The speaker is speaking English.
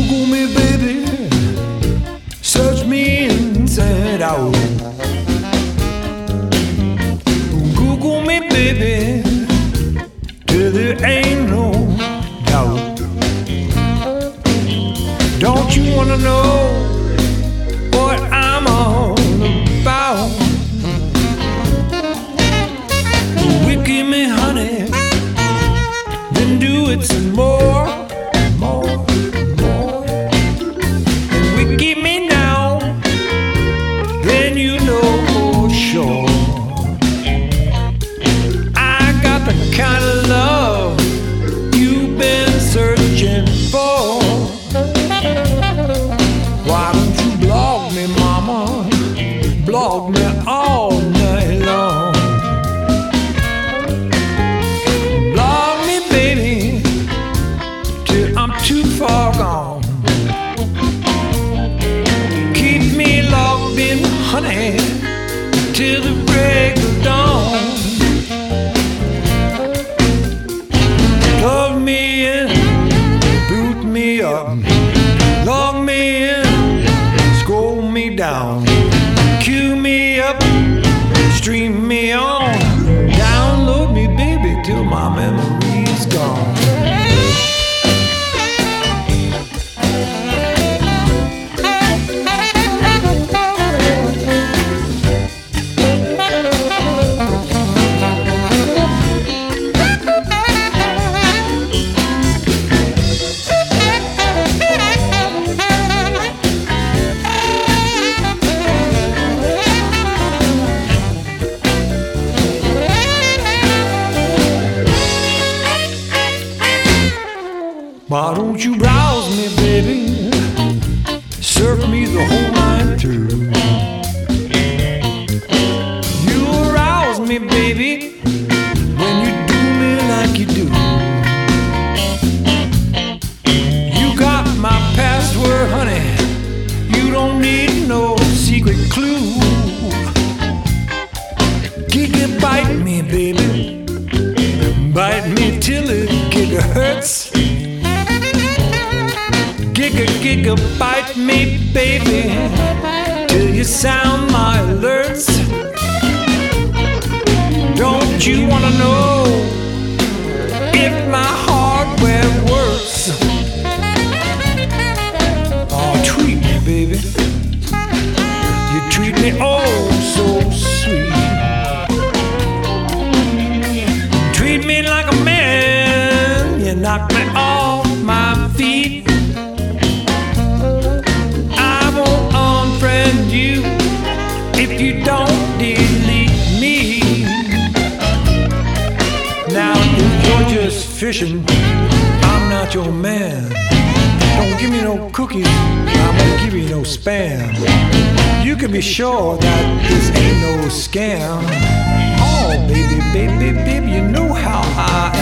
Google me, baby. Search me inside out. Google me, baby, till there ain't no doubt. Don't you wanna know what I'm all about? Wiki me, honey, then do it some more, more, more. And wiki me now, then you know for sure. I got the kind of love you've been searching for. Why don't you blog me, mama? Blog me all night long. Blog me, baby, till I'm too far gone. Keep me logged in, honey, till the break of dawn. Plug me in, boot me up, log me in, scroll me down, cue me up, stream me on, download me, baby, till my memory's gone. Why don't you browse me, baby? Surf me the whole night through. You arouse me, baby, when you do me like you do. You got my password, honey. You don't need no secret clue. Gigabyte me, baby. Bite me till it gigahertz. Gigabyte me, baby, till you sound my alerts. Don't you wanna know if my hardware works? Oh, treat me, baby. You treat me oh so sweet. Treat me like a man. You knock me off my feet. If you don't delete me. Now if you're just fishing, I'm not your man. Don't give me no cookies, I won't give you no spam. You can be sure that this ain't no scam. Oh baby, baby, baby, you know how I